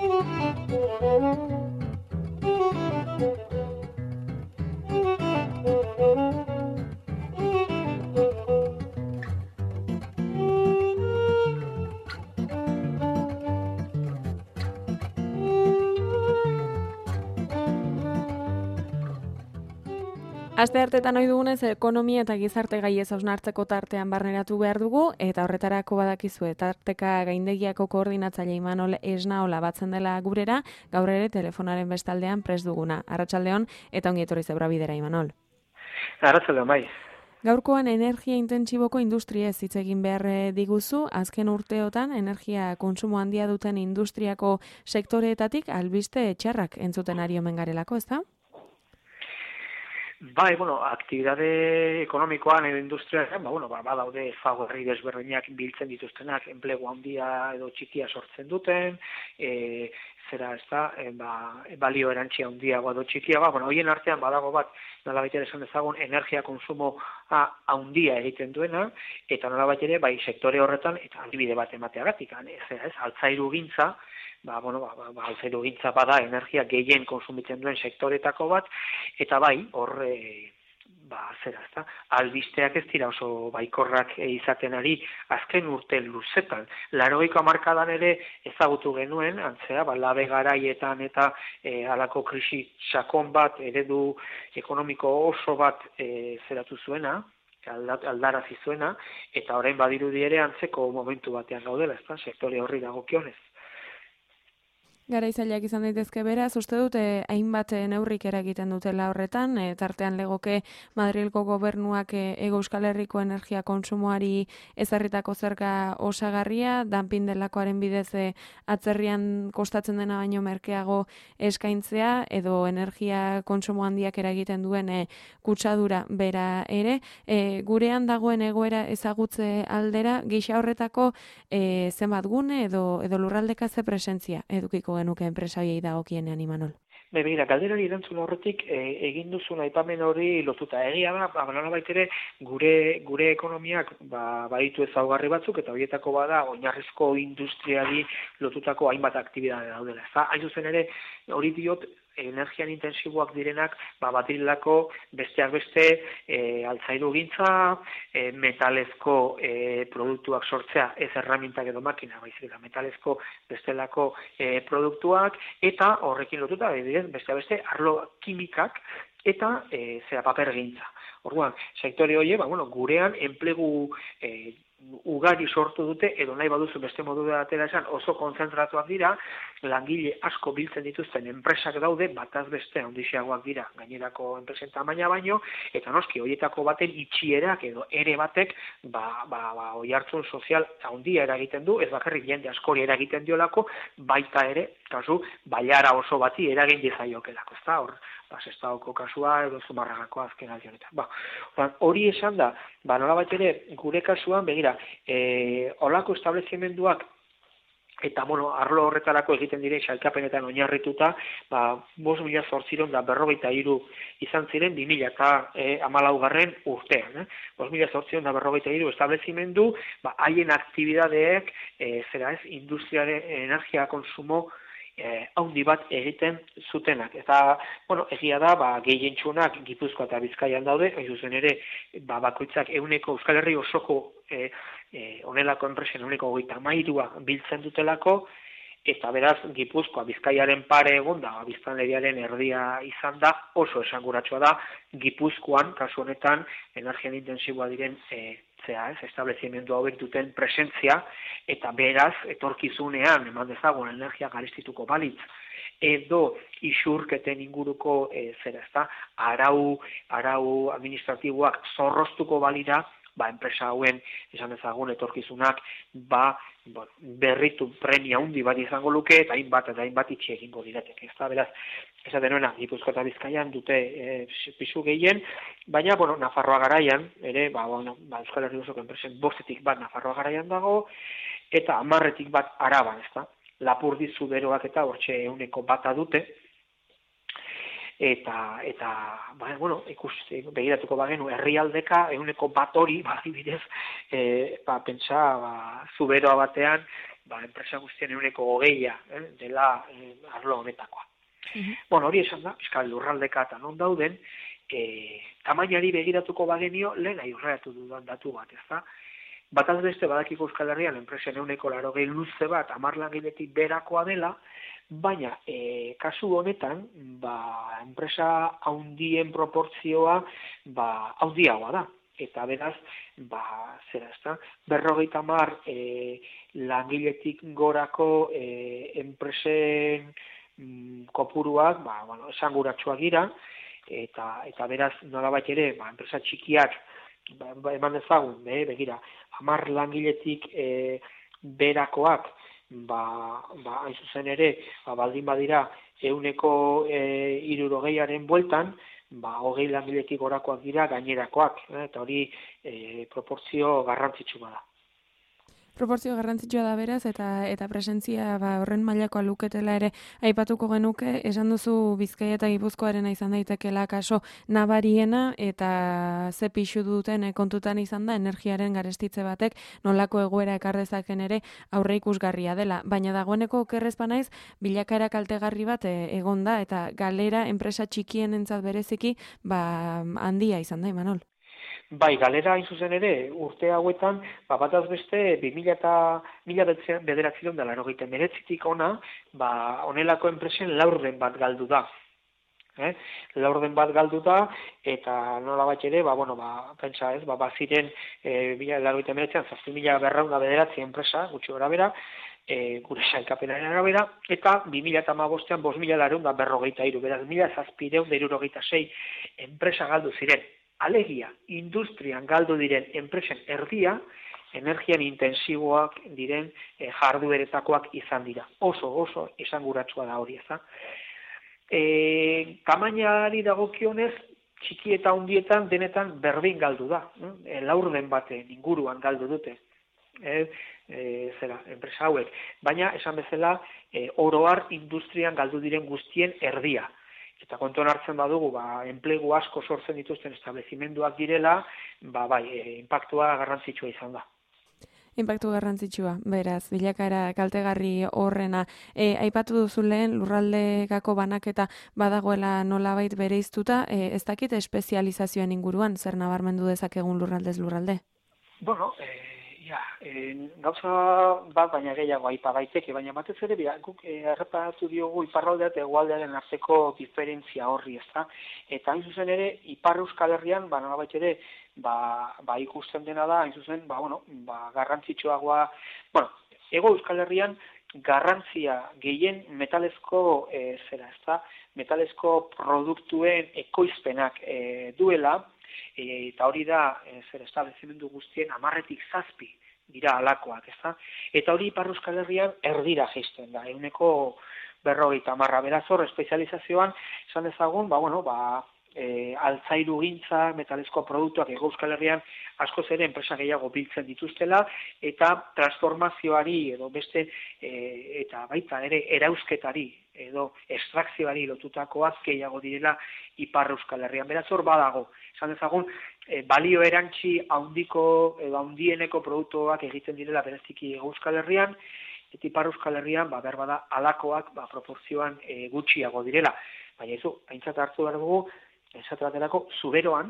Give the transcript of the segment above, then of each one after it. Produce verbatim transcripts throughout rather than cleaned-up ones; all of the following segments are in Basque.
Asteartetan ohi dugunez, ekonomia eta gizarte gaiez hausnartzeko tartean barneratu behar dugu, eta horretarako badakizue, tarteka gaindegiako koordinatzaile Imanol Esnaola batzen dela gurera, gaur ere telefonaren bestaldean prest duguna. Arratsaldeon eta ongi etorri zebra bidera, Imanol. Arratsaldeon, bai. Gaurkoan energia intentsiboko industriez hitz egin behar diguzu, azken urteotan energia kontsumo handia duten industriako sektoreetatik albiste txarrak entzuten ari omen garelako, ezta? Bai, bueno, aktibitate ekonomikoan edo industriaren, ba, bueno, ba, badaude ezaugarri desberdinak biltzen dituztenak, enplegu handia edo txikia sortzen duten, e, zera, ez da, e, ba, balio erantzi handiagoa edo txikia, ba, bueno, hoien artean badago bat, nolabait ere esan dezagun, energia konsumo handia egiten duena, eta nolabait ere, bai, sektore horretan, eta adibide bat emateagatik, zera, ez, altzairu gintza, ba, bueno, ba, ba, ba, altzairu gintza bada energia gehien konsumitzen duen sektoretako bat, eta bai, hor, e, ba, zera, ez da, albisteak ez dira oso baikorrak izaten ari azken urte luzetan. Laurogeiko hamarkadan ere ezagutu genuen, antzea, ba, labe garaietan eta e, halako krisi sakon bat, eredu ekonomiko oso bat e, zeratu zuena, aldarazi zuena, eta orain badirudi ere antzeko momentu batean gaudela, ez da, sektore horri dagokionez. Garaizaileak izan daitezke beraz, uste dut eh, hainbat neurrik eragiten dutela horretan, eh, tartean legoke Madrilgo gobernuak eh, Hego Euskal Herriko energia kontsumoari ezarritako zerga osagarria, danpin delakoaren bidez eh, atzerrian kostatzen dena baino merkeago eskaintzea, edo energia kontsumo handiak eragiten duen eh, kutsadura bera ere, eh, gurean dagoen egoera ezagutze aldera, gisa horretako eh, zenbat gune edo, edo lurraldeka ze presentzia edukiko genuke enpresaiei dagokienean, Imanol? Be, begira, galderari erantzun horretik e, egin duzun aipamen hori lotuta. Egia da, ba, nolabait ere gure gure ekonomiak ba baditu ezaugarri batzuk eta horietako bada oinarrizko industriari lotutako hainbat aktibitate daudela. Ezta? Hain zuzen ere, hori diot energian intensiboak direnak, ba, batirilako besteak beste e, altzairu gintza, e, metalezko e, produktuak sortzea, ez erramintak edo makina, baizik metalezko bestelako e, produktuak, eta horrekin lotuta, besteak beste, arlo kimikak, eta e, zera paper gintza. Orduan, sektore hori, ba, bueno, gurean enplegu e, ugari sortu dute, edo nahi baduzu beste modu batera esan oso kontzentratuak dira, langile asko biltzen dituzten enpresak daude, bataz beste handiagoak dira gainerako enpresen tamaina baino, eta noski horietako baten itxierak edo ere batek ba, ba, ba, oihartzun sozial handia eragiten du, ez bakarrik jende askori eragiten diolako, baita ere, kasu, bailara oso bati eragin dizaiokelako, ezta hor, ba, Sestaoko kasua edo Zumarragako azken aldi honetan. Ba, hori esan da, ba, nolabait ere gure kasuan, begira, e, olako establezimenduak eta bueno, arlo horretarako egiten diren sailkapenetan oinarrituta, ba, bost mila zortziehun eta berrogeita hiru izan ziren bi mila hamalaugarren urtean. Eh? bost mila zortziehun eta berrogeita hiru establezimendu, ba, haien aktibidadeek, e, zera ez, industriaren energia konsumo Eh, haundi bat egiten zutenak. Eta, bueno, egia da, ba, gehientsunak Gipuzkoa eta Bizkaian daude, hain zuzen ere, ba, bakoitzak euneko Euskal Herri osoko eh, eh, onelako enpresen euneko hogeita hamairua biltzen dutelako, eta beraz, Gipuzkoa, Bizkaiaren pare egon da, biztanleriaren erdia izan da, oso esanguratsua da, Gipuzkoan, kasu honetan, energian intensiboa diren eh, zea, ez, establezimendu hauek duten presentzia, eta beraz, etorkizunean, eman dezagun, energia garestituko balitz, edo isurketen inguruko e, zera, ez da, arau, arau administratiboak zorroztuko balira, ba, enpresa hauen, esan dezagun, etorkizunak, ba, bon, berritu premia handi bat izango luke, eta hainbat eta hainbat itxi egingo diretek, ez da, beraz, esaten nuena, Gipuzkoa eta Bizkaian dute e, pisu gehien, baina, bueno, Nafarroa garaian, ere, ba, bueno, ba, Euskal Herri osoko enpresen bostetik bat Nafarroa garaian dago, eta hamarretik bat Araban, ez da, Lapurdi Zuberoak eta hortxe euneko bata dute, eta, eta ba, bueno, ikusi, begiratuko bagenu, herrialdeka euneko bat hori, ba, bidez, e, ba, pentsa, ba, Zuberoa batean, ba, enpresa guztien ehuneko hogeia eh, dela eh, arlo honetakoa. Mm-hmm. Bueno, hori esan da, Euskal Lurraldeka eta non dauden, e, tamainari begiratuko bagenio, lehen aurreratu dudan datu bat, ez da? Bataz beste badakiko Euskal Herrian enpresen ehuneko laurogei luze bat hamar langiletik berakoa dela, baina e, kasu honetan, ba, enpresa handien proportzioa ba, handiagoa da. Eta beraz, ba, zera ez da, berrogeita hamar e, langiletik gorako e, enpresen mm, kopuruak, ba, bueno, esanguratsuak dira, eta, eta beraz, nolabait ere, ba, enpresa txikiak, ba, ba, eman dezagun, be, begira, hamar langiletik e, berakoak, ba, ba, hain zuzen ere, ba, baldin badira, ehuneko e, hirurogeiaren bueltan, ba, hogei langiletik gorakoak dira gainerakoak, eh, eta hori e, proportzio garrantzitsua da. Proportzio garrantzitsua da beraz, eta eta presentzia ba, horren mailakoa luketela ere aipatuko genuke, esan duzu Bizkaia eta Gipuzkoarena izan daitekeela kaso nabariena, eta ze pixu duten kontutan izan da energiaren garestitze batek nolako egoera ekar dezaken ere aurre ikusgarria dela. Baina dagoeneko okerrez banaiz, bilakaera kaltegarri bat egon da, eta galera enpresa txikienentzat bereziki ba, handia izan da, Imanol. Bai, galera hain zuzen ere, urte hauetan, ba, bataz beste, bi mila bederatziehun eta laurogeita hemeretzitik ona, ba, honelako enpresen laurden bat galdu da. Eh? Laurden bat galdu da, eta nola bat ere, ba, bueno, ba, pentsa ez, ba, baziren, e, mila laurogeita hemeretzian, zazpi mila berraunda bederatzi enpresa, gutxi gora bera, e, gure sailkapenaren arabera, eta bi mila hamabostean, bost mila laurehun berrogeita hiru, beraz, mila zazpiehun eta hirurogeita sei enpresa galdu ziren. Alegia, industrian galdu diren enpresen erdia, energian intensiboak diren e, jardueretakoak izan dira. Oso, oso esanguratsua da hori, ez da. E, tamainari dagokionez, txiki eta hundietan denetan berdin galdu da. E, laurden baten inguruan galdu dute. E, e, zera, enpresa hauek. Baina, esan bezala, e, oroar industrian galdu diren guztien erdia. Eta kontuan hartzen badugu, ba, enplegu asko sortzen dituzten establezimenduak direla, ba, bai, e, inpaktua garrantzitsua izan da. Inpaktu garrantzitsua, beraz, bilakaera kaltegarri horrena. E, aipatu duzu lehen, lurraldekako banaketa badagoela nolabait bereiztuta, e, ez dakit espezializazioen inguruan, zer nabarmendu dezakegun lurraldez lurralde? Bueno, e, ja, e, gauza bat baina gehiago aipa daiteke, baina batez ere, bia, guk erreparatu diogu iparraldea eta hegoaldearen arteko diferentzia horri, ezta? Eta hain zuzen ere, Ipar Euskal Herrian, ba, nolabait ere, ba, ba ikusten dena da, hain zuzen, ba, bueno, ba, garrantzitsuagoa, bueno, Ego Euskal Herrian garrantzia gehien metalezko, e, zera, ezta? Metalezko produktuen ekoizpenak e, duela, e, eta hori da, e, zer establezimendu guztien hamarretik zazpi dira alakoak, ezta? Eta hori Ipar Euskal Herrian erdira jaisten da, ehuneko berrogeita hamarra, beraz hor, espezializazioan, esan dezagun, ba, bueno, ba, e, altzairu gintza, metalezko produktuak Ego Euskal Herrian askoz ere enpresa gehiago biltzen dituztela, eta transformazioari edo beste, e, eta baita ere erausketari edo estrakzioari lotutakoak gehiago direla Ipar Euskal Herrian. Beraz hor badago, esan dezagun, e, balio erantzi handiko edo handieneko produktuak egiten direla bereziki Ego Euskal Herrian, eta Ipar Euskal Herrian, ba, behar bada, alakoak ba, proporzioan e, gutxiago direla. Baina izu, aintzat hartu behar dugu, esatraterako, zuberoan,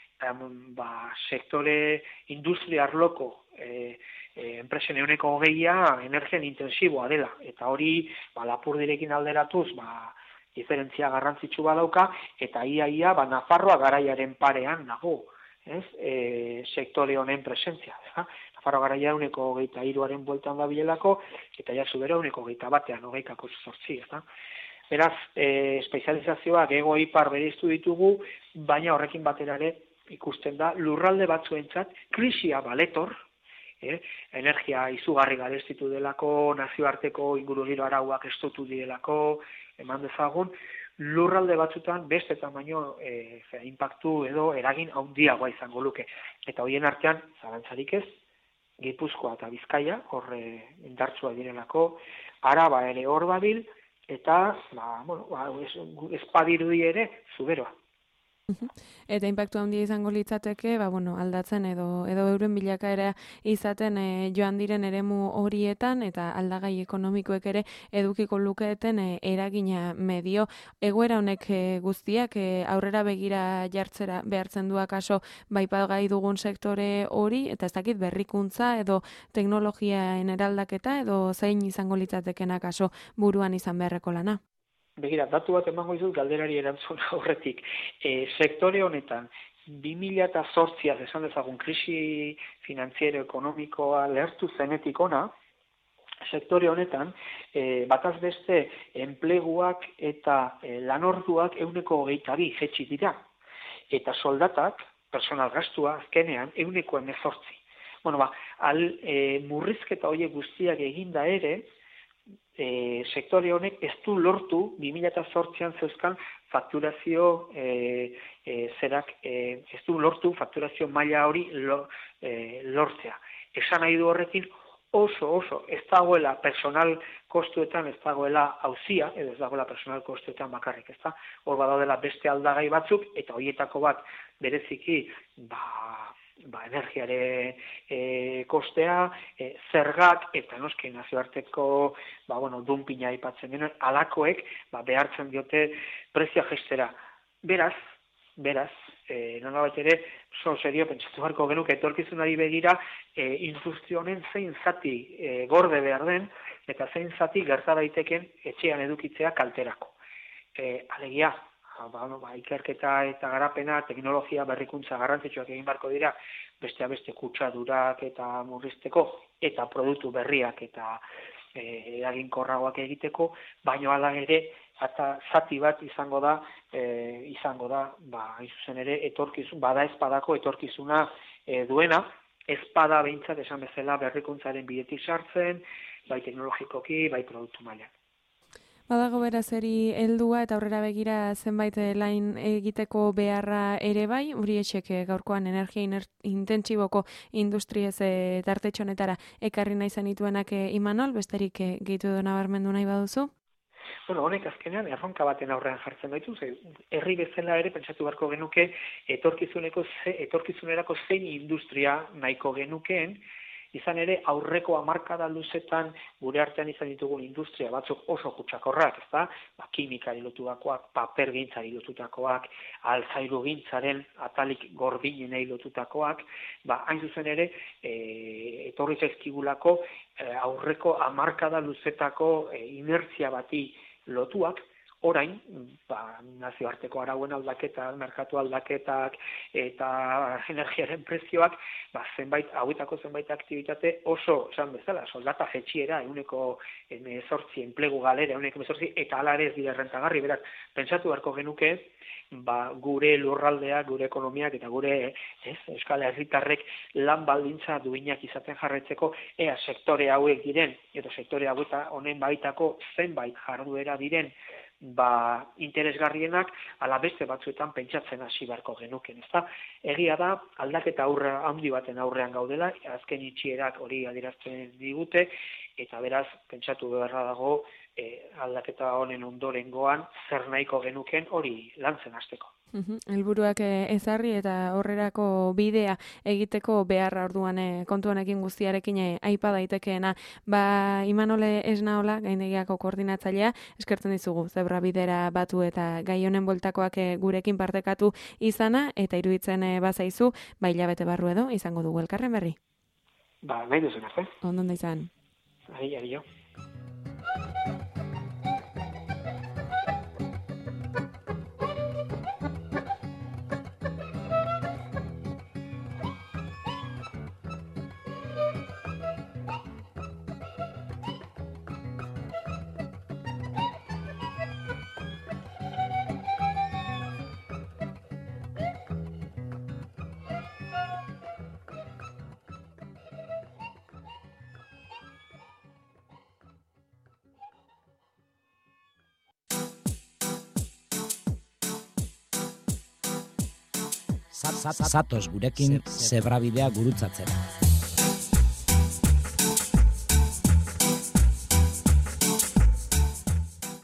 em, ba, sektore industria arloko e, e, enpresen ehuneko hogeia energian intensiboa dela. Eta hori, ba, Lapurdirekin alderatuz, ba, diferentzia garrantzitsu badauka, eta ia-ia, ba, Nafarroa garaiaren parean nago, ez, e, sektore honen presentzia. Ja? Nafarroa garaia ehuneko hogeita hiruaren bueltan da bilelako, eta ja zubero ehuneko hogeita batean, hogeikako zortzi, ez da? Beraz, e, espezializazioak ego ipar bereiztu ditugu, baina horrekin batera ere ikusten da lurralde batzuentzat krisia baletor, eh, energia izugarri garestitu delako, nazioarteko ingurugiro arauak estutu direlako, eman dezagun, lurralde batzutan beste tamaino e, impactu edo eragin handiagoa izango luke. Eta horien artean, zalantzarik ez, Gipuzkoa eta Bizkaia, horre indartsua direlako, Araba ere hor babil, eta, ba, bueno, ba, ez, ez badirudi ere, zuberoa. Eta inpaktu handia izango litzateke, ba, bueno, aldatzen edo edo euren bilakaera izaten e, joan diren eremu horietan eta aldagai ekonomikoek ere edukiko luketen e, eragina medio. Egoera honek e, guztiak e, aurrera begira jartzera behartzen du akaso baipagai dugun sektore hori, eta ez dakit berrikuntza edo teknologiaen eraldaketa edo zein izango litzateken akaso buruan izan beharreko lana. Begira, datu bat emango dizut galderari erantzun aurretik. E, sektore honetan, bi mila zortziaz esan dezagun krisi finantziero ekonomikoa lehertu zenetik ona, sektore honetan, e, bataz beste enpleguak eta e, lanorduak ehuneko hogeita bi jaitsi dira. Eta soldatak, personal gastua, azkenean, ehuneko hemezortzi. Bueno, ba, al, e, murrizketa horiek guztiak eginda ere, E, sektore honek ez du lortu bi mila zortzian zeuzkan fakturazio e, e, zerak e, ez du lortu fakturazio maila hori lo, e, lortzea. Esan nahi du horrekin oso oso ez dagoela personal kostuetan, ez dagoela auzia, edo ez dagoela personal kostuetan bakarrik, ez da? Hor badaudela beste aldagai batzuk, eta horietako bat bereziki, ba, ba, energiare e, kostea, e, zergak, eta noski nazioarteko ba, bueno, dumpina aipatzen denuen, alakoek ba, behartzen diote prezioa jaistera. Beraz, beraz, e, nolabait ere, oso serio pentsatu beharko genuke etorkizunari begira e, industria honen zein zati e, gorde behar den, eta zein zati gerta daiteken etxean edukitzea kalterako. E, alegia, Ba, ba, ikerketa eta garapena, teknologia berrikuntza garrantzitsuak egin barko dira, besteak beste kutsadurak eta murrizteko, eta produktu berriak eta e, eraginkorragoak egiteko, baino hala ere, eta zati bat izango da, e, izango da, ba, hain zuzen ere, etorkizun, bada espadako etorkizuna e, duena, espada behintzat esan bezala berrikuntzaren bidetik sartzen, bai teknologikoki, bai produktu mailan. Badago beraz eri heldua eta aurrera begira zenbait lain egiteko beharra ere bai, uri etxek gaurkoan energia intentsiboko industriez e, tartetxo honetara ekarri nahi zenituenak e, Imanol, besterik e, gehitu edo nabarmendu nahi baduzu? Bueno, honek azkenean erronka baten aurrean jartzen baitu, ze herri bezala ere pentsatu beharko genuke etorkizuneko ze, etorkizunerako zein industria nahiko genukeen. Izan ere, aurreko hamarkada luzetan gure artean izan ditugun industria batzuk oso kutsakorrak, ezta? Ba, kimikari lotutakoak, papergintzari lotutakoak, altzairugintzaren atalik gordinenei lotutakoak, ba, hain zuzen ere, e, etorri zaizkigulako e, aurreko hamarkada luzetako e, inertzia bati lotuak, orain, ba, nazioarteko arauen aldaketa, merkatu aldaketak eta energiaren prezioak, ba, zenbait, hauetako zenbait aktivitate oso, esan bezala, soldata jetxiera, euneko emezortzi, enplegu galera, euneko emezortzi, eta ala ere ez dira errentagarri, beraz, pentsatu beharko genuke, ba, gure lurraldea, gure ekonomiak eta gure ez, euskal herritarrek lan baldintza duinak izaten jarraitzeko, ea sektore hauek diren, edo sektore haueta honen baitako zenbait jarduera diren, ba, interesgarrienak ala beste batzuetan pentsatzen hasi beharko genuken, ezta? Egia da aldaketa aurre handi baten aurrean gaudela, azken itxierak hori adierazten digute, eta beraz pentsatu beharra dago e, aldaketa honen ondorengoan zer nahiko genuken hori lantzen hasteko. Helburuak ezarri eta horrerako bidea egiteko beharra orduan e, kontu honekin guztiarekin e, aipa daitekeena. Ba, Imanole Esnaola, gaindegiako koordinatzailea, eskertzen dizugu zebra bidera batu eta gai honen bueltakoak e, gurekin partekatu izana, eta iruditzen e, bazaizu, ba, hilabete barru edo, izango dugu elkarren berri. Ba, nahi duzen, arte. Ondon da izan. Ahi, ahi, jo. Zatoz gurekin zebrabidea gurutzatzera.